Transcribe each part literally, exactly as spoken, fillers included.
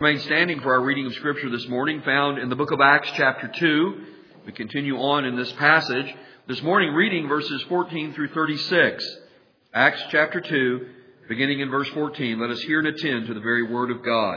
Remain standing for our reading of Scripture this morning, found in the book of Acts chapter two. We continue on in this passage. This morning reading verses fourteen through thirty-six. Acts chapter two, beginning in verse fourteen. Let us hear and attend to the very word of God.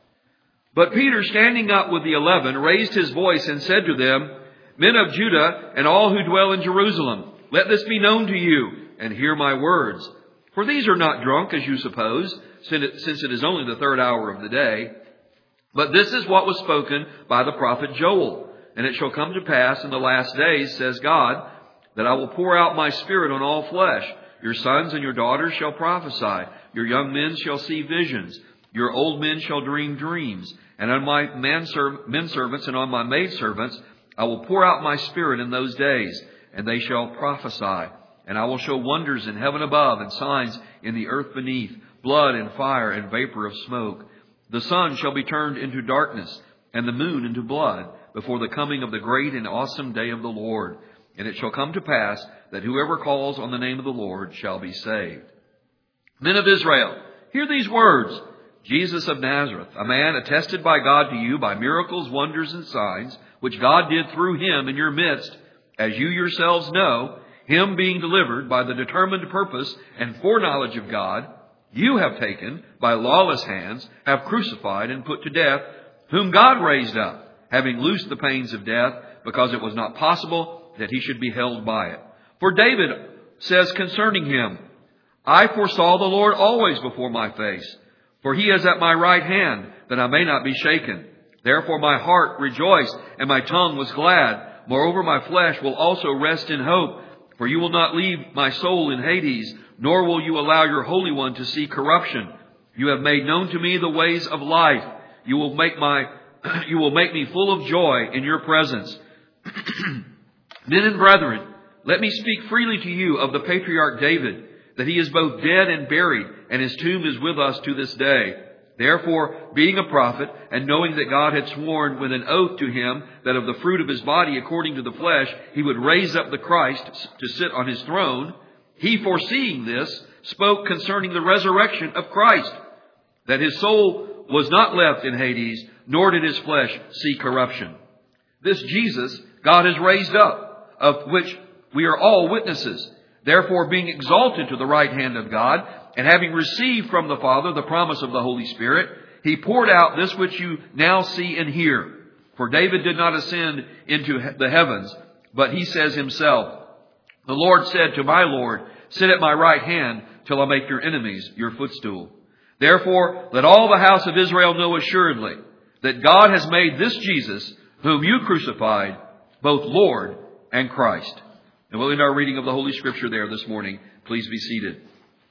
But Peter, standing up with the eleven, raised his voice and said to them, Men of Judah and all who dwell in Jerusalem, let this be known to you, and hear my words. For these are not drunk, as you suppose, since it is only the third hour of the day. But this is what was spoken by the prophet Joel. And it shall come to pass in the last days, says God, that I will pour out my Spirit on all flesh. Your sons and your daughters shall prophesy. Your young men shall see visions. Your old men shall dream dreams. And on my men servants and on my maidservants I will pour out my Spirit in those days, and they shall prophesy. And I will show wonders in heaven above and signs in the earth beneath, blood and fire and vapor of smoke. The sun shall be turned into darkness, and the moon into blood, before the coming of the great and awesome day of the Lord. And it shall come to pass that whoever calls on the name of the Lord shall be saved. Men of Israel, hear these words. Jesus of Nazareth, a man attested by God to you by miracles, wonders, and signs, which God did through him in your midst, as you yourselves know, him being delivered by the determined purpose and foreknowledge of God, you have taken by lawless hands, have crucified and put to death, whom God raised up, having loosed the pains of death, because it was not possible that he should be held by it. For David says concerning him, I foresaw the Lord always before my face, for he is at my right hand, that I may not be shaken. Therefore my heart rejoiced, and my tongue was glad. Moreover, my flesh will also rest in hope, for you will not leave my soul in Hades, nor will you allow your Holy One to see corruption. You have made known to me the ways of life. You will make my, you will make me full of joy in your presence. Men and brethren, let me speak freely to you of the patriarch David, that he is both dead and buried, and his tomb is with us to this day. Therefore, being a prophet, and knowing that God had sworn with an oath to him that of the fruit of his body according to the flesh he would raise up the Christ to sit on his throne, he, foreseeing this, spoke concerning the resurrection of Christ, that his soul was not left in Hades, nor did his flesh see corruption. This Jesus God has raised up, of which we are all witnesses. Therefore, being exalted to the right hand of God, and having received from the Father the promise of the Holy Spirit, he poured out this which you now see and hear. For David did not ascend into the heavens, but he says himself, the Lord said to my Lord, sit at my right hand till I make your enemies your footstool. Therefore, let all the house of Israel know assuredly that God has made this Jesus, whom you crucified, both Lord and Christ. And we'll end our reading of the Holy Scripture there this morning. Please be seated.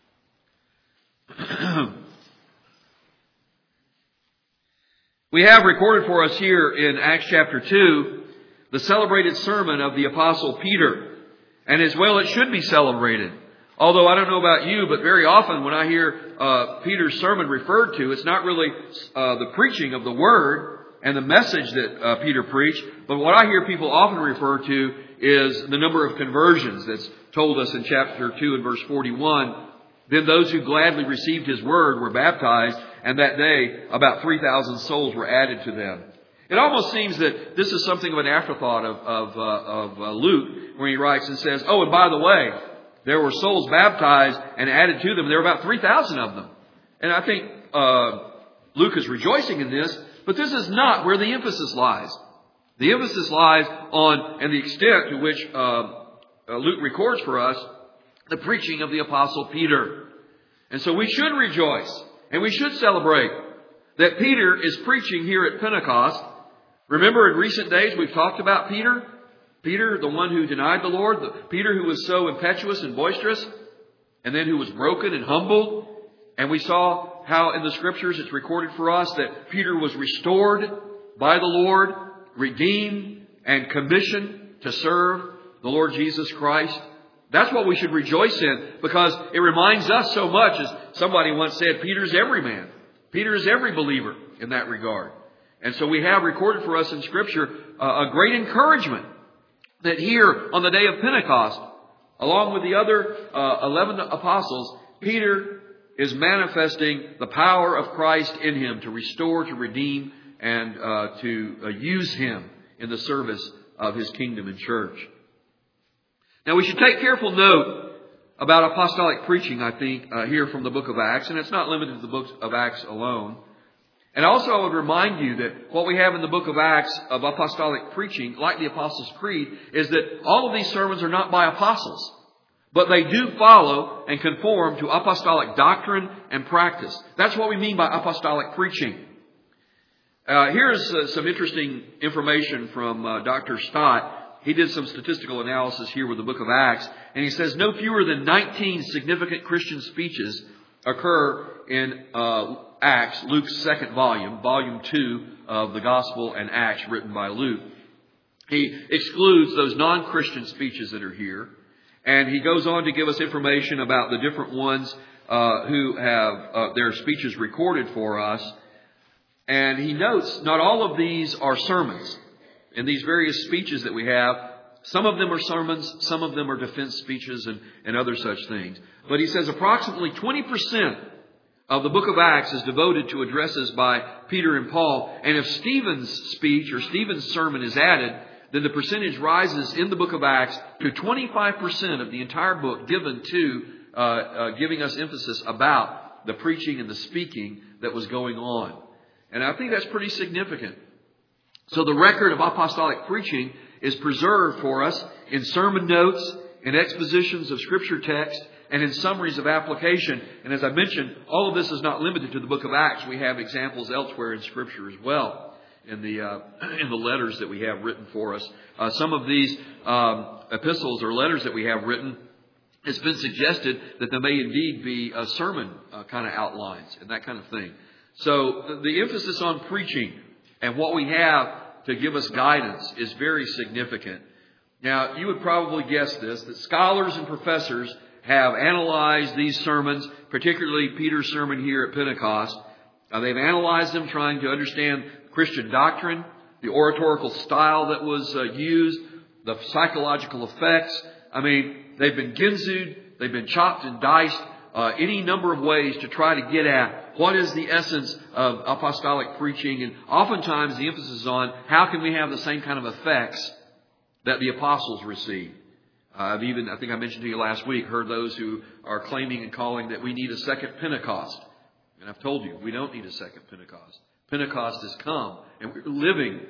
We have recorded for us here in Acts chapter two the celebrated sermon of the Apostle Peter. And as well it should be celebrated. Although I don't know about you, but very often when I hear uh, Peter's sermon referred to, it's not really uh, the preaching of the Word and the message that uh, Peter preached. But what I hear people often refer to is the number of conversions that's told us in chapter two and verse forty-one. Then those who gladly received his word were baptized, and that day about three thousand souls were added to them. It almost seems that this is something of an afterthought of, of, uh, of uh, Luke, where he writes and says, oh, and by the way, there were souls baptized and added to them. There were about three thousand of them. And I think uh, Luke is rejoicing in this, but this is not where the emphasis lies. The emphasis lies on, and the extent to which uh, uh, Luke records for us, the preaching of the Apostle Peter. And so we should rejoice, and we should celebrate that Peter is preaching here at Pentecost. Remember, in recent days, we've talked about Peter. Peter, the one who denied the Lord. The Peter who was so impetuous and boisterous. And then who was broken and humbled. And we saw how in the Scriptures it's recorded for us that Peter was restored by the Lord, redeemed, and commissioned to serve the Lord Jesus Christ. That's what we should rejoice in, because it reminds us so much, as somebody once said, Peter's every man. Peter is every believer in that regard. And so we have recorded for us in Scripture uh, a great encouragement that here on the day of Pentecost, along with the other uh, eleven apostles, Peter is manifesting the power of Christ in him to restore, to redeem, and uh, to uh, use him in the service of his kingdom and church. Now we should take careful note about apostolic preaching, I think, uh, here from the book of Acts. And it's not limited to the book of Acts alone. And also I would remind you that what we have in the book of Acts of apostolic preaching, like the Apostles' Creed, is that all of these sermons are not by apostles. But they do follow and conform to apostolic doctrine and practice. That's what we mean by apostolic preaching. Uh, here's uh, some interesting information from uh, Doctor Stott. He did some statistical analysis here with the book of Acts. And he says no fewer than nineteen significant Christian speeches occur in uh, Acts, Luke's second volume, volume two of the Gospel and Acts written by Luke. He excludes those non-Christian speeches that are here. And he goes on to give us information about the different ones uh, who have uh, their speeches recorded for us. And he notes not all of these are sermons. In these various speeches that we have, some of them are sermons, some of them are defense speeches and, and other such things. But he says approximately twenty percent of the book of Acts is devoted to addresses by Peter and Paul. And if Stephen's speech or Stephen's sermon is added, then the percentage rises in the book of Acts to twenty-five percent of the entire book given to uh, uh, giving us emphasis about the preaching and the speaking that was going on. And I think that's pretty significant. So the record of apostolic preaching is preserved for us in sermon notes, in expositions of Scripture text, and in summaries of application. And as I mentioned, all of this is not limited to the book of Acts. We have examples elsewhere in Scripture as well, in the uh, in the letters that we have written for us. Uh, some of these um, epistles or letters that we have written, it's been suggested that there may indeed be a sermon uh, kind of outlines and that kind of thing. So the, the emphasis on preaching and what we have to give us guidance is very significant. Now, you would probably guess this, that scholars and professors have analyzed these sermons, particularly Peter's sermon here at Pentecost. Uh, they've analyzed them trying to understand Christian doctrine, the oratorical style that was uh, used, the psychological effects. I mean, they've been ginzued, they've been chopped and diced, uh, any number of ways to try to get at what is the essence of apostolic preaching. And oftentimes the emphasis is on how can we have the same kind of effects that the apostles received. Uh, I've even, I think I mentioned to you last week, heard those who are claiming and calling that we need a second Pentecost. And I've told you, we don't need a second Pentecost. Pentecost has come, and we're living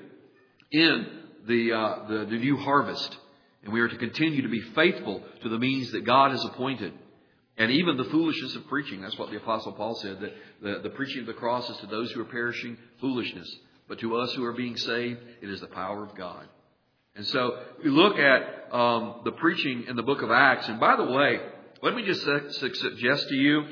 in the, uh, the, the new harvest. And we are to continue to be faithful to the means that God has appointed. And even the foolishness of preaching. That's what the Apostle Paul said, that the, the preaching of the cross is to those who are perishing foolishness. But to us who are being saved, it is the power of God. And so we look at um, the preaching in the book of Acts. And by the way, let me just suggest to you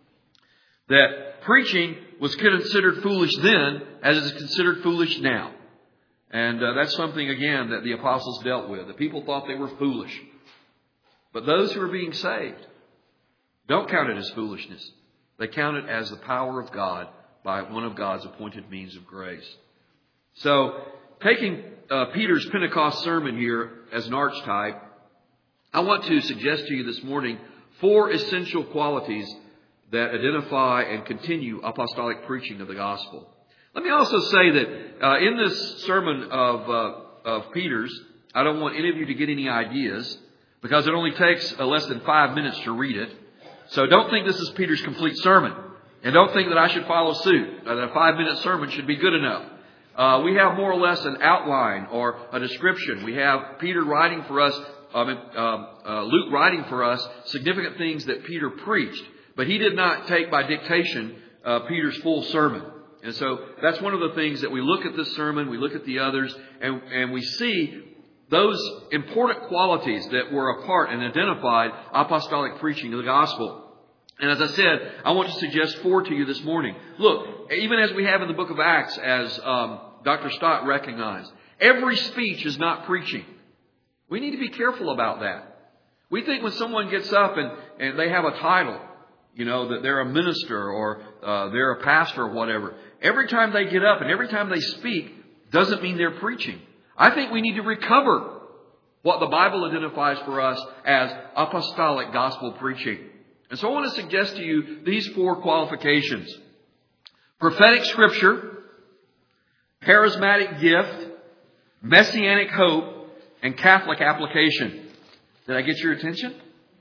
that preaching was considered foolish then as it is considered foolish now. And uh, that's something, again, that the apostles dealt with. The people thought they were foolish. But those who are being saved don't count it as foolishness. They count it as the power of God by one of God's appointed means of grace. So, taking uh, Peter's Pentecost sermon here as an archetype, I want to suggest to you this morning four essential qualities that identify and continue apostolic preaching of the gospel. Let me also say that uh, in this sermon of, uh, of Peter's, I don't want any of you to get any ideas because it only takes uh, less than five minutes to read it. So don't think this is Peter's complete sermon. And don't think that I should follow suit. Uh, that a five-minute sermon should be good enough. Uh, we have more or less an outline or a description. We have Peter writing for us, um, um, uh, Luke writing for us significant things that Peter preached. But he did not take by dictation uh, Peter's full sermon. And so that's one of the things that we look at this sermon, we look at the others, and, and we see those important qualities that were a part and identified apostolic preaching of the gospel. And as I said, I want to suggest four to you this morning. Look, even as we have in the book of Acts, as um, Doctor Stott recognized, every speech is not preaching. We need to be careful about that. We think when someone gets up and, and they have a title, you know, that they're a minister or uh, they're a pastor or whatever, every time they get up and every time they speak doesn't mean they're preaching. I think we need to recover what the Bible identifies for us as apostolic gospel preaching. And so I want to suggest to you these four qualifications. Prophetic Scripture, charismatic gift, messianic hope, and Catholic application. Did I get your attention?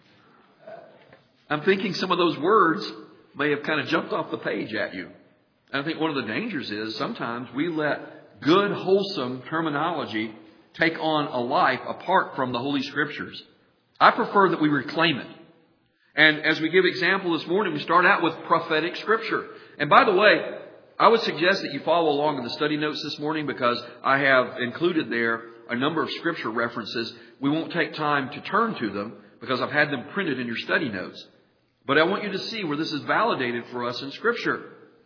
I'm thinking some of those words may have kind of jumped off the page at you. And I think one of the dangers is sometimes we let good, wholesome terminology take on a life apart from the Holy Scriptures. I prefer that we reclaim it. And as we give example this morning, we start out with prophetic Scripture. And by the way, I would suggest that you follow along in the study notes this morning because I have included there a number of Scripture references. We won't take time to turn to them because I've had them printed in your study notes. But I want you to see where this is validated for us in Scripture.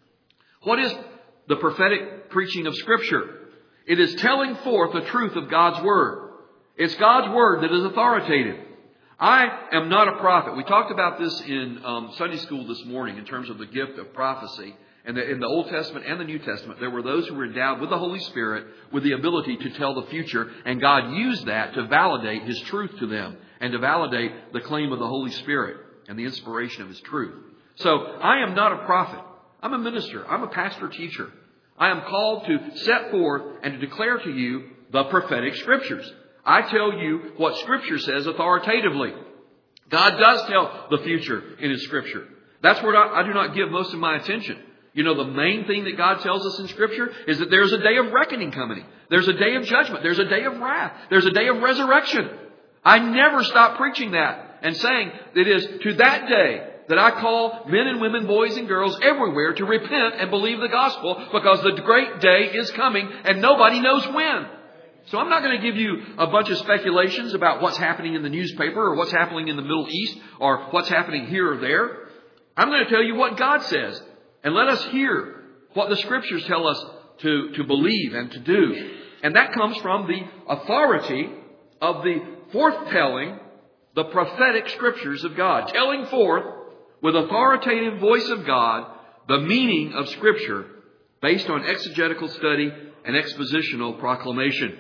What is the prophetic preaching of Scripture? It is telling forth the truth of God's Word. It's God's Word that is authoritative. I am not a prophet. We talked about this in um, Sunday school this morning in terms of the gift of prophecy. And in the Old Testament and the New Testament, there were those who were endowed with the Holy Spirit with the ability to tell the future. And God used that to validate His truth to them and to validate the claim of the Holy Spirit and the inspiration of His truth. So I am not a prophet. I'm a minister. I'm a pastor teacher. I am called to set forth and to declare to you the prophetic Scriptures. I tell you what Scripture says authoritatively. God does tell the future in His Scripture. That's where I, I do not give most of my attention. You know, the main thing that God tells us in Scripture is that there's a day of reckoning coming. There's a day of judgment. There's a day of wrath. There's a day of resurrection. I never stop preaching that and saying it is to that day that I call men and women, boys and girls everywhere to repent and believe the gospel because the great day is coming and nobody knows when. So I'm not going to give you a bunch of speculations about what's happening in the newspaper or what's happening in the Middle East or what's happening here or there. I'm going to tell you what God says. And let us hear what the Scriptures tell us to, to believe and to do. And that comes from the authority of the forthtelling, the prophetic Scriptures of God. Telling forth with authoritative voice of God the meaning of Scripture based on exegetical study and expositional proclamation.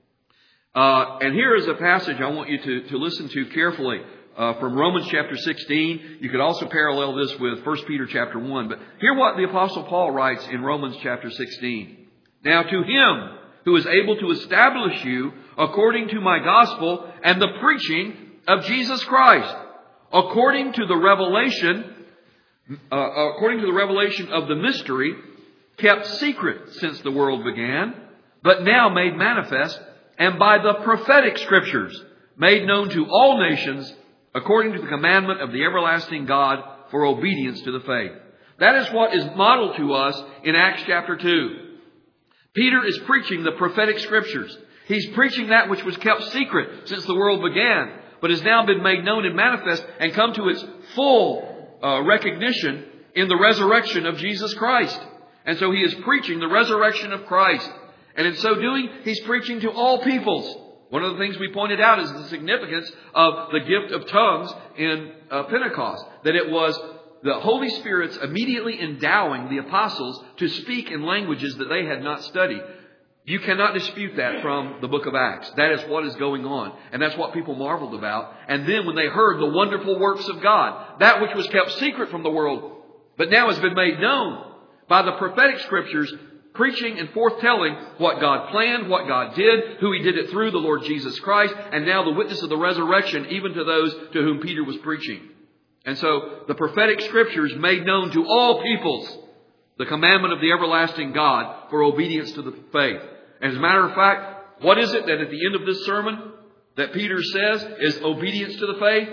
Uh, and here is a passage I want you to, to listen to carefully. Uh, from Romans chapter sixteen. You could also parallel this with First Peter chapter one. But hear what the Apostle Paul writes in Romans chapter sixteen. Now to Him who is able to establish you according to my gospel and the preaching of Jesus Christ, according to the revelation, uh, according to the revelation of the mystery, kept secret since the world began, but now made manifest, and by the prophetic Scriptures made known to all nations, according to the commandment of the everlasting God for obedience to the faith. That is what is modeled to us in Acts chapter two. Peter is preaching the prophetic Scriptures. He's preaching that which was kept secret since the world began, but has now been made known and manifest and come to its full uh, recognition in the resurrection of Jesus Christ. And so he is preaching the resurrection of Christ. And in so doing, he's preaching to all peoples. One of the things we pointed out is the significance of the gift of tongues in uh, Pentecost. That it was the Holy Spirit's immediately endowing the apostles to speak in languages that they had not studied. You cannot dispute that from the book of Acts. That is what is going on. And that's what people marveled about. And then when they heard the wonderful works of God, that which was kept secret from the world, but now has been made known by the prophetic Scriptures, preaching and forthtelling what God planned, what God did, who He did it through, the Lord Jesus Christ, and now the witness of the resurrection, even to those to whom Peter was preaching. And so the prophetic Scriptures made known to all peoples the commandment of the everlasting God for obedience to the faith. And as a matter of fact, what is it that at the end of this sermon that Peter says is obedience to the faith?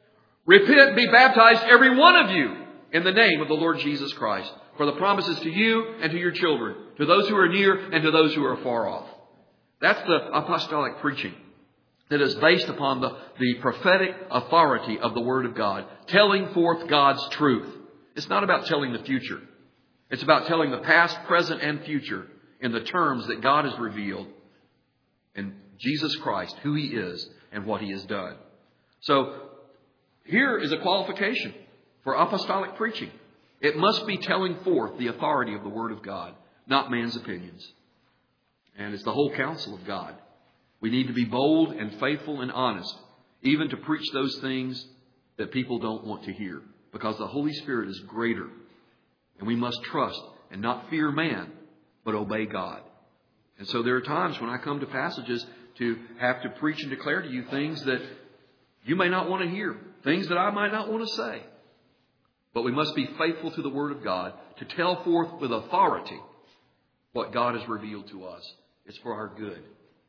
Repent, be baptized, every one of you, in the name of the Lord Jesus Christ, for the promises to you and to your children, to those who are near and to those who are far off. That's the apostolic preaching that is based upon the, the prophetic authority of the Word of God, telling forth God's truth. It's not about telling the future. It's about telling the past, present, and future in the terms that God has revealed in Jesus Christ, who He is and what He has done. So here is a qualification for apostolic preaching. It must be telling forth the authority of the Word of God, not man's opinions. And it's the whole counsel of God. We need to be bold and faithful and honest, even to preach those things that people don't want to hear, because the Holy Spirit is greater. And we must trust and not fear man, but obey God. And so there are times when I come to passages to have to preach and declare to you things that you may not want to hear, things that I might not want to say. But we must be faithful to the Word of God to tell forth with authority what God has revealed to us. It's for our good.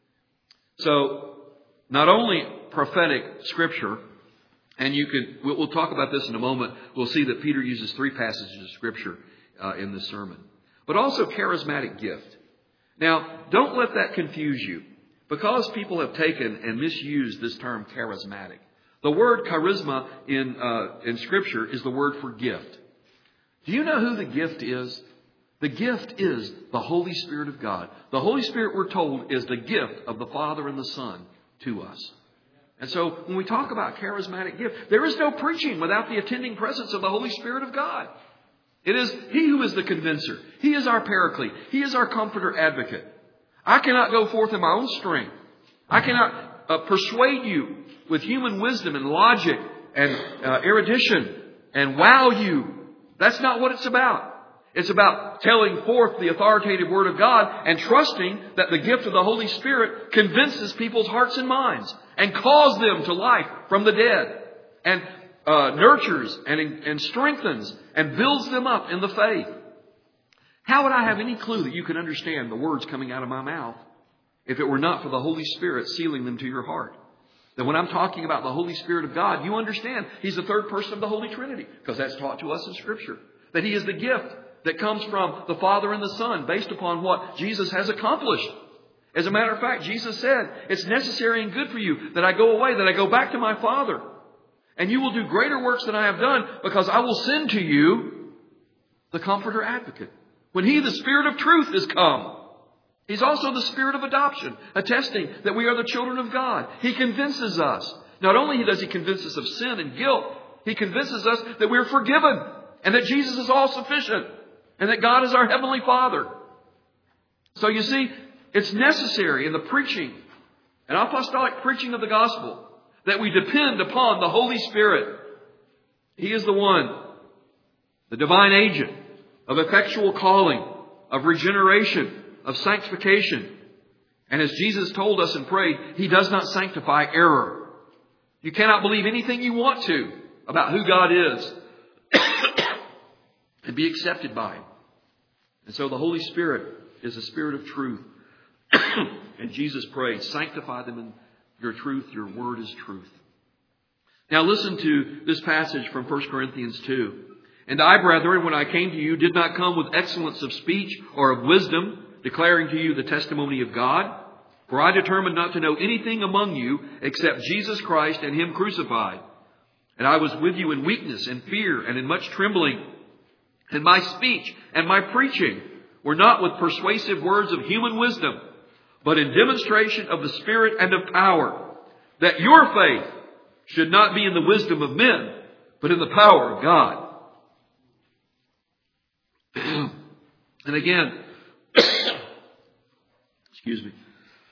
So, not only prophetic Scripture, and you can, we'll talk about this in a moment. We'll see that Peter uses three passages of Scripture uh, in this sermon. But also charismatic gift. Now, don't let that confuse you, because people have taken and misused this term charismatic. The word charisma in uh, in Scripture is the word for gift. Do you know who the gift is? The gift is the Holy Spirit of God. The Holy Spirit, we're told, is the gift of the Father and the Son to us. And so when we talk about charismatic gift, there is no preaching without the attending presence of the Holy Spirit of God. It is He who is the convincer. He is our paraclete. He is our comforter advocate. I cannot go forth in my own strength. I cannot uh, persuade you with human wisdom and logic and uh, erudition and wow you. That's not what it's about. It's about telling forth the authoritative Word of God and trusting that the gift of the Holy Spirit convinces people's hearts and minds and calls them to life from the dead and uh, nurtures and, and strengthens and builds them up in the faith. How would I have any clue that you could understand the words coming out of my mouth if it were not for the Holy Spirit sealing them to your heart? That when I'm talking about the Holy Spirit of God, you understand He's the third person of the Holy Trinity, because that's taught to us in Scripture. That He is the gift that comes from the Father and the Son based upon what Jesus has accomplished. As a matter of fact, Jesus said, it's necessary and good for you that I go away, that I go back to my Father. And you will do greater works than I have done, because I will send to you the Comforter Advocate. When He, the Spirit of truth, is come. He's also the Spirit of adoption, attesting that we are the children of God. He convinces us. Not only does He convince us of sin and guilt, He convinces us that we're forgiven and that Jesus is all sufficient and that God is our Heavenly Father. So you see, it's necessary in the preaching and apostolic preaching of the gospel that we depend upon the Holy Spirit. He is the one, the divine agent of effectual calling, of regeneration, of sanctification. And as Jesus told us and prayed, He does not sanctify error. You cannot believe anything you want to about who God is and be accepted by Him. And so the Holy Spirit is the Spirit of truth. And Jesus prayed, sanctify them in your truth. Your word is truth. Now listen to this passage from First Corinthians two. And I, brethren, when I came to you, did not come with excellence of speech or of wisdom, declaring to you the testimony of God. For I determined not to know anything among you except Jesus Christ and Him crucified. And I was with you in weakness and fear and in much trembling. And my speech and my preaching were not with persuasive words of human wisdom, but in demonstration of the Spirit and of power, that your faith should not be in the wisdom of men, but in the power of God. And again, excuse me.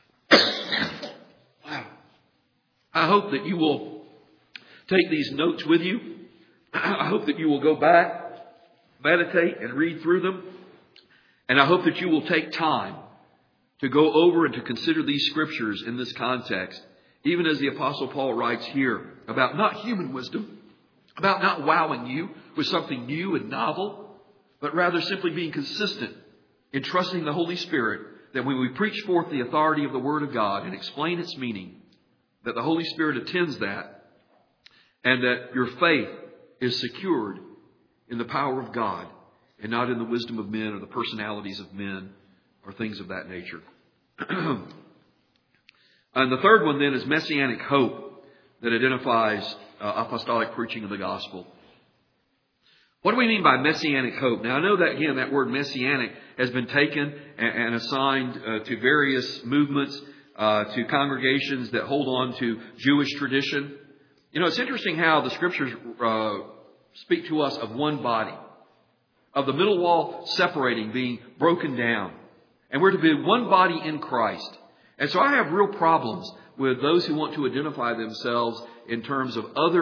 Wow. I hope that you will take these notes with you. I hope that you will go back, meditate, and read through them. And I hope that you will take time to go over and to consider these scriptures in this context, even as the Apostle Paul writes here about not human wisdom, about not wowing you with something new and novel, but rather simply being consistent in trusting the Holy Spirit, that when we preach forth the authority of the Word of God and explain its meaning, that the Holy Spirit attends that, and that your faith is secured in the power of God and not in the wisdom of men or the personalities of men or things of that nature. And the third one then is messianic hope, that identifies uh, apostolic preaching of the gospel. What do we mean by messianic hope? Now, I know that, again, that word messianic has been taken and, and assigned uh, to various movements, uh, to congregations that hold on to Jewish tradition. You know, it's interesting how the Scriptures uh, speak to us of one body, of the middle wall separating, being broken down. And we're to be one body in Christ. And so I have real problems with those who want to identify themselves in terms of other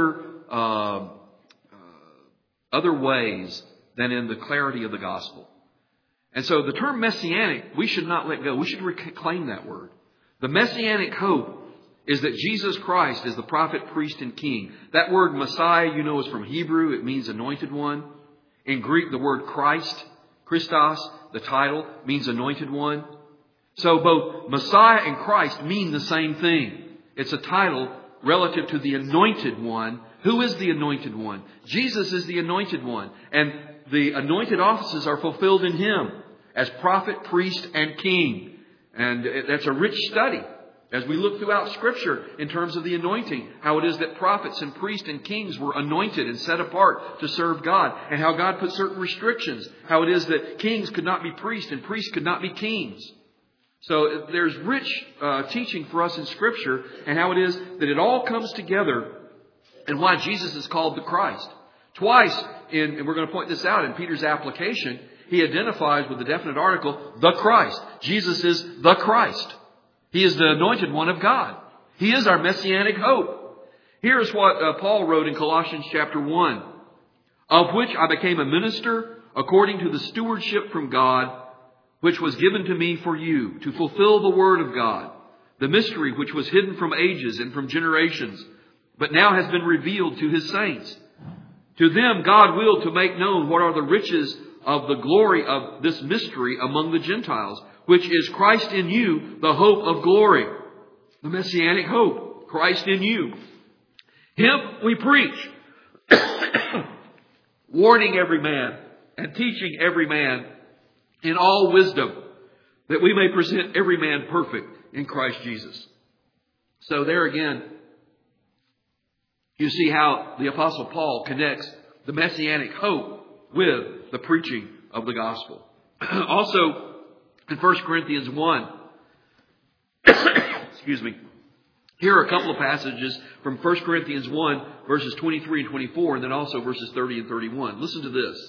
uh, uh, other ways than in the clarity of the gospel. And so the term messianic, we should not let go. We should reclaim that word. The messianic hope is that Jesus Christ is the prophet, priest, and king. That word Messiah, you know, is from Hebrew. It means anointed one. In Greek, the word Christ, Christos, the title, means anointed one. So both Messiah and Christ mean the same thing. It's a title relative to the anointed one. Who is the anointed one? Jesus is the anointed one. And the anointed offices are fulfilled in Him as prophet, priest, and king. And that's a rich study as we look throughout Scripture in terms of the anointing. How it is that prophets and priests and kings were anointed and set apart to serve God. And how God put certain restrictions. How it is that kings could not be priests and priests could not be kings. So there's rich uh, teaching for us in Scripture. And how it is that it all comes together. And why Jesus is called the Christ. Twice, in, and we're going to point this out in Peter's application, he identifies with the definite article, the Christ. Jesus is the Christ. He is the anointed one of God. He is our messianic hope. Here's what uh, Paul wrote in Colossians chapter one. Of which I became a minister according to the stewardship from God, which was given to me for you, to fulfill the word of God, the mystery which was hidden from ages and from generations, but now has been revealed to His saints. To them God willed to make known what are the riches of the glory of this mystery among the Gentiles, which is Christ in you, the hope of glory. The messianic hope, Christ in you. Him we preach, warning every man and teaching every man in all wisdom, that we may present every man perfect in Christ Jesus. So there again, you see how the Apostle Paul connects the messianic hope with the preaching of the gospel. Also, in First Corinthians one, excuse me, here are a couple of passages from First Corinthians one, verses twenty-three and twenty-four, and then also verses thirty and thirty-one. Listen to this.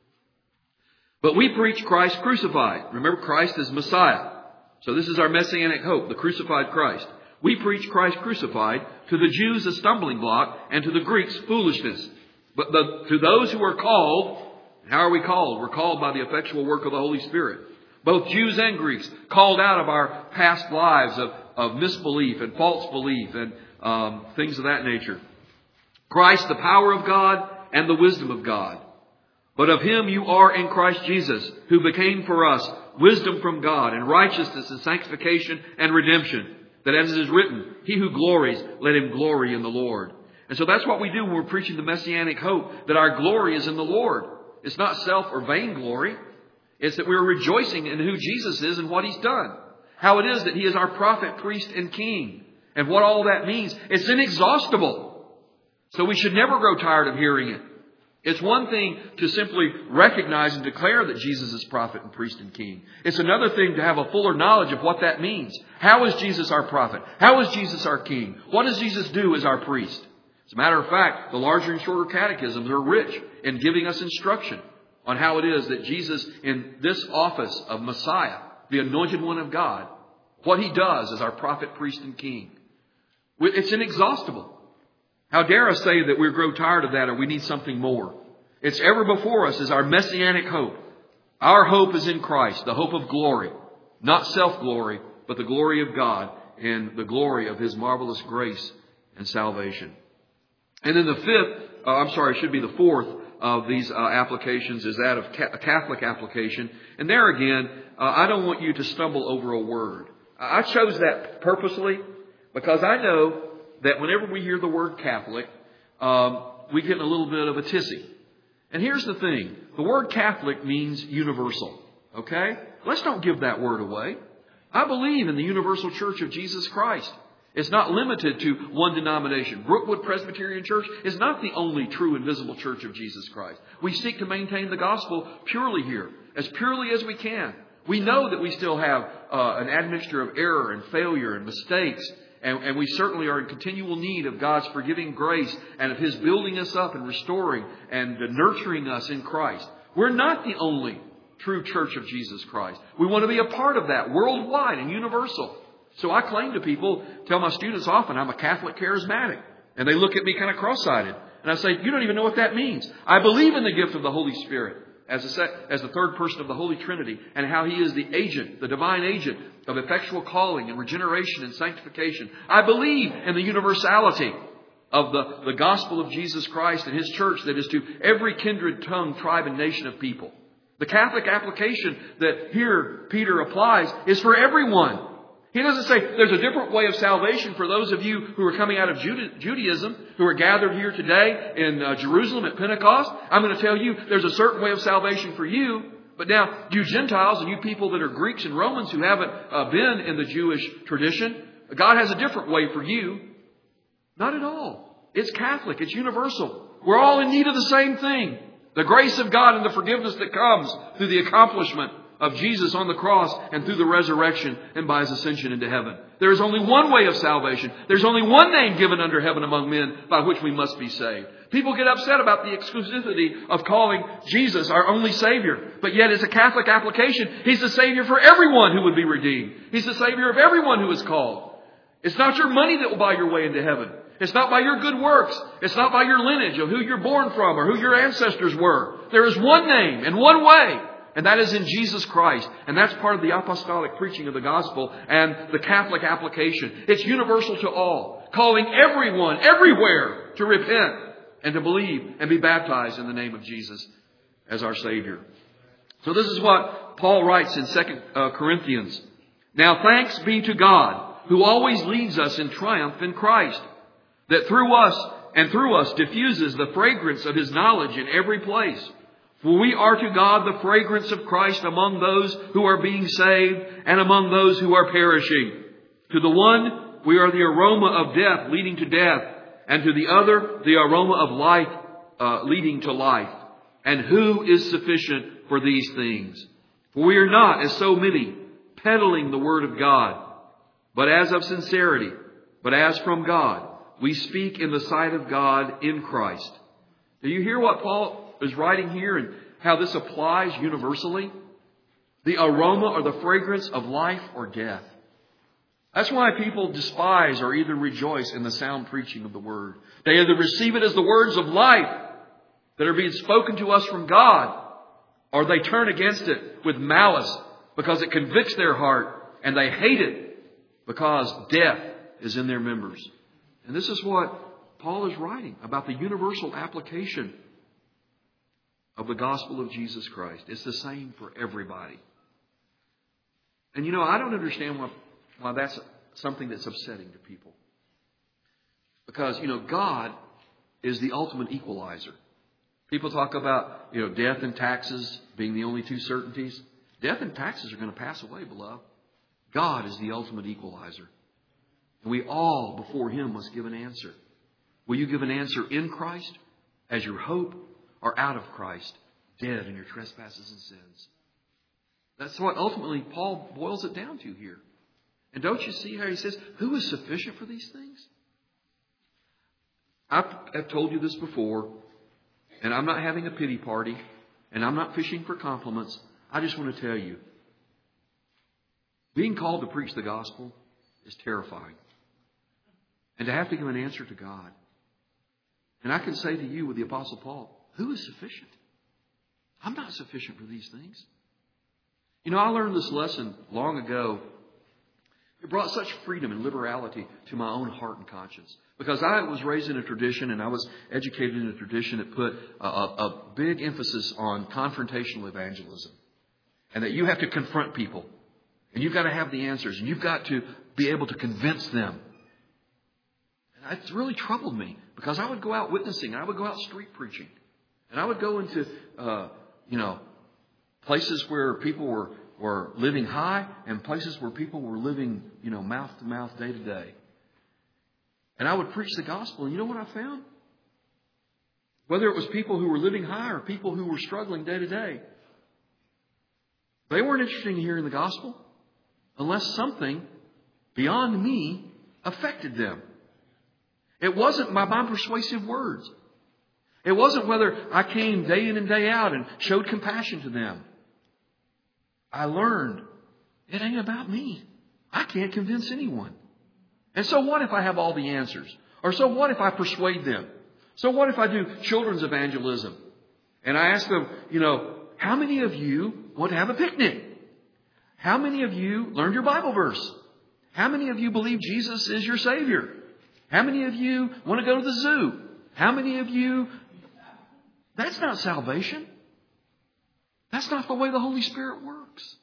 But we preach Christ crucified. Remember, Christ is Messiah. So this is our messianic hope, the crucified Christ. We preach Christ crucified, to the Jews a stumbling block, and to the Greeks foolishness. But the, to those who are called, how are we called? We're called by the effectual work of the Holy Spirit. Both Jews and Greeks, called out of our past lives of, of misbelief and false belief and um, things of that nature. Christ, the power of God and the wisdom of God. But of Him you are in Christ Jesus, who became for us wisdom from God and righteousness and sanctification and redemption. That as it is written, he who glories, let him glory in the Lord. And so that's what we do when we're preaching the messianic hope, that our glory is in the Lord. It's not self or vain glory. It's that we're rejoicing in who Jesus is and what He's done. How it is that He is our prophet, priest, and king. And what all that means. It's inexhaustible. So we should never grow tired of hearing it. It's one thing to simply recognize and declare that Jesus is prophet and priest and king. It's another thing to have a fuller knowledge of what that means. How is Jesus our prophet? How is Jesus our king? What does Jesus do as our priest? As a matter of fact, the larger and shorter catechisms are rich in giving us instruction on how it is that Jesus, in this office of Messiah, the anointed one of God, what He does as our prophet, priest, and king. It's inexhaustible. How dare us say that we grow tired of that or we need something more? It's ever before us as our messianic hope. Our hope is in Christ, the hope of glory. Not self-glory, but the glory of God and the glory of His marvelous grace and salvation. And then the fifth, uh, I'm sorry, it should be the fourth of these uh, applications is that of ca- a Catholic application. And there again, uh, I don't want you to stumble over a word. I chose that purposely because I know that whenever we hear the word Catholic, um, we get in a little bit of a tizzy. And here's the thing. The word Catholic means universal. Okay? Let's don't give that word away. I believe in the universal church of Jesus Christ. It's not limited to one denomination. Brookwood Presbyterian Church is not the only true and visible church of Jesus Christ. We seek to maintain the gospel purely here, as purely as we can. We know that we still have uh, an admixture of error and failure and mistakes. And, and we certainly are in continual need of God's forgiving grace and of His building us up and restoring and nurturing us in Christ. We're not the only true church of Jesus Christ. We want to be a part of that worldwide and universal. So I claim to people, tell my students often, I'm a Catholic charismatic. And they look at me kind of cross-eyed. And I say, you don't even know what that means. I believe in the gift of the Holy Spirit as, a sec- as the third person of the Holy Trinity, and how He is the agent, the divine agent of effectual calling and regeneration and sanctification. I believe in the universality of the, the gospel of Jesus Christ and His church that is to every kindred, tongue, tribe, and nation of people. The Catholic application that here Peter applies is for everyone. He doesn't say there's a different way of salvation for those of you who are coming out of Judaism, who are gathered here today in uh, Jerusalem at Pentecost. I'm going to tell you there's a certain way of salvation for you. But now, you Gentiles and you people that are Greeks and Romans who haven't uh, been in the Jewish tradition, God has a different way for you. Not at all. It's Catholic. It's universal. We're all in need of the same thing. The grace of God and the forgiveness that comes through the accomplishment of Jesus on the cross and through the resurrection and by His ascension into heaven. There is only one way of salvation. There's only one name given under heaven among men by which we must be saved. People get upset about the exclusivity of calling Jesus our only Savior. But yet as a Catholic application, He's the Savior for everyone who would be redeemed. He's the Savior of everyone who is called. It's not your money that will buy your way into heaven. It's not by your good works. It's not by your lineage of who you're born from or who your ancestors were. There is one name and one way. And that is in Jesus Christ. And that's part of the apostolic preaching of the gospel and the Catholic application. It's universal to all, calling everyone, everywhere, to repent and to believe and be baptized in the name of Jesus as our Savior. So this is what Paul writes in Second Corinthians. Now thanks be to God, who always leads us in triumph in Christ, that through us and through us diffuses the fragrance of His knowledge in every place. For we are to God the fragrance of Christ among those who are being saved and among those who are perishing. To the one, we are the aroma of death leading to death, and to the other, the aroma of life uh, leading to life. And who is sufficient for these things? For we are not, as so many, peddling the word of God, but as of sincerity, but as from God. We speak in the sight of God in Christ. Do you hear what Paul is writing here and how this applies universally? The aroma or the fragrance of life or death. That's why people despise or either rejoice in the sound preaching of the Word. They either receive it as the words of life that are being spoken to us from God, or they turn against it with malice because it convicts their heart and they hate it because death is in their members. And this is what Paul is writing about, the universal application of the gospel of Jesus Christ. It's the same for everybody. And you know, I don't understand why, why that's something that's upsetting to people. Because, you know, God is the ultimate equalizer. People talk about, you know, death and taxes being the only two certainties. Death and taxes are going to pass away, beloved. God is the ultimate equalizer. And we all, before Him, must give an answer. Will you give an answer in Christ as your hope, or out of Christ, dead in your trespasses and sins? That's what ultimately Paul boils it down to here. And don't you see how he says, who is sufficient for these things? I've, I've told you this before, and I'm not having a pity party, and I'm not fishing for compliments. I just want to tell you, being called to preach the gospel is terrifying. And to have to give an answer to God. And I can say to you with the Apostle Paul, who is sufficient? I'm not sufficient for these things. You know, I learned this lesson long ago. It brought such freedom and liberality to my own heart and conscience. Because I was raised in a tradition and I was educated in a tradition that put a, a, a big emphasis on confrontational evangelism. And that you have to confront people. And you've got to have the answers. And you've got to be able to convince them. And it's really troubled me. Because I would go out witnessing. And I would go out street preaching. And I would go into, uh, you know, places where people were, were living high and places where people were living, you know, mouth to mouth, day to day. And I would preach the gospel. And you know what I found? Whether it was people who were living high or people who were struggling day to day, they weren't interested in hearing the gospel unless something beyond me affected them. It wasn't my, my persuasive words. It wasn't whether I came day in and day out and showed compassion to them. I learned it ain't about me. I can't convince anyone. And so what if I have all the answers? Or so what if I persuade them? So what if I do children's evangelism? And I ask them, you know, how many of you want to have a picnic? How many of you learned your Bible verse? How many of you believe Jesus is your Savior? How many of you want to go to the zoo? How many of you... That's not salvation. That's not the way the Holy Spirit works.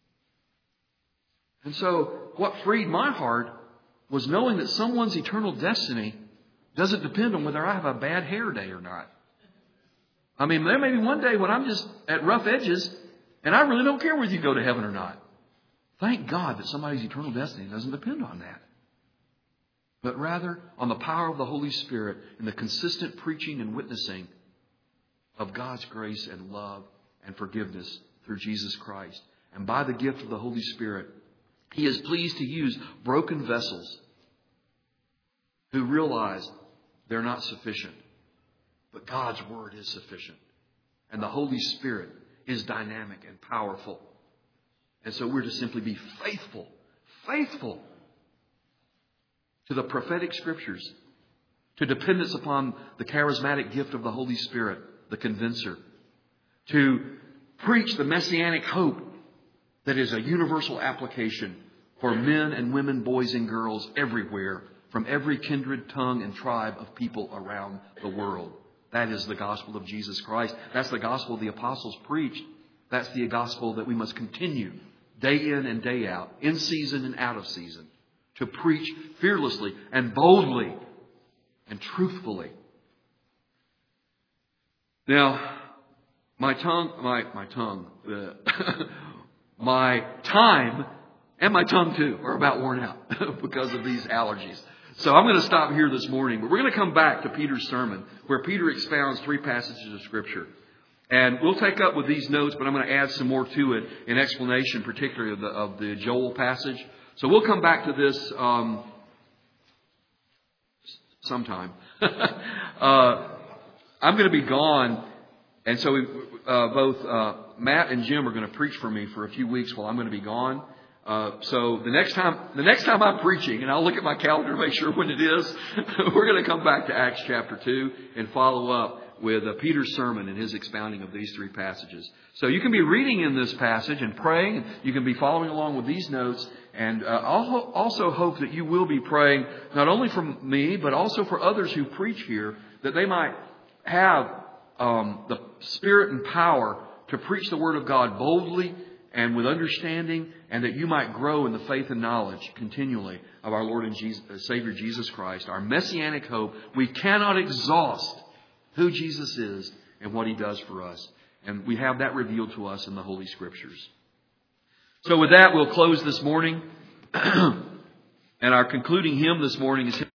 And so what freed my heart was knowing that someone's eternal destiny doesn't depend on whether I have a bad hair day or not. I mean, there may be one day when I'm just at rough edges and I really don't care whether you go to heaven or not. Thank God that somebody's eternal destiny doesn't depend on that. But rather on the power of the Holy Spirit and the consistent preaching and witnessing of God's grace and love and forgiveness through Jesus Christ. And by the gift of the Holy Spirit, He is pleased to use broken vessels who realize they're not sufficient. But God's Word is sufficient. And the Holy Spirit is dynamic and powerful. And so we're to simply be faithful, faithful to the prophetic Scriptures, to dependence upon the charismatic gift of the Holy Spirit, the convincer, to preach the messianic hope that is a universal application for men and women, boys and girls everywhere, from every kindred, tongue, and tribe of people around the world. That is the gospel of Jesus Christ. That's the gospel the apostles preached. That's the gospel that we must continue day in and day out, in season and out of season, to preach fearlessly and boldly and truthfully. Now, my tongue, my, my tongue, uh, my time and my tongue too are about worn out because of these allergies. So I'm going to stop here this morning, but we're going to come back to Peter's sermon where Peter expounds three passages of Scripture. And we'll take up with these notes, but I'm going to add some more to it in explanation, particularly of the, of the Joel passage. So we'll come back to this um, sometime. uh, I'm going to be gone, and so we, uh, both uh, Matt and Jim are going to preach for me for a few weeks while I'm going to be gone. Uh, so the next time, the next time I'm preaching, and I'll look at my calendar to make sure when it is, we're going to come back to Acts chapter two and follow up with uh, Peter's sermon and his expounding of these three passages. So you can be reading in this passage and praying. You can be following along with these notes. And uh, I'll ho- also hope that you will be praying not only for me, but also for others who preach here, that they might have um, the spirit and power to preach the Word of God boldly and with understanding, and that you might grow in the faith and knowledge continually of our Lord and Jesus, Savior Jesus Christ, our messianic hope. We cannot exhaust who Jesus is and what He does for us. And we have that revealed to us in the Holy Scriptures. So with that, we'll close this morning. And our concluding hymn this morning is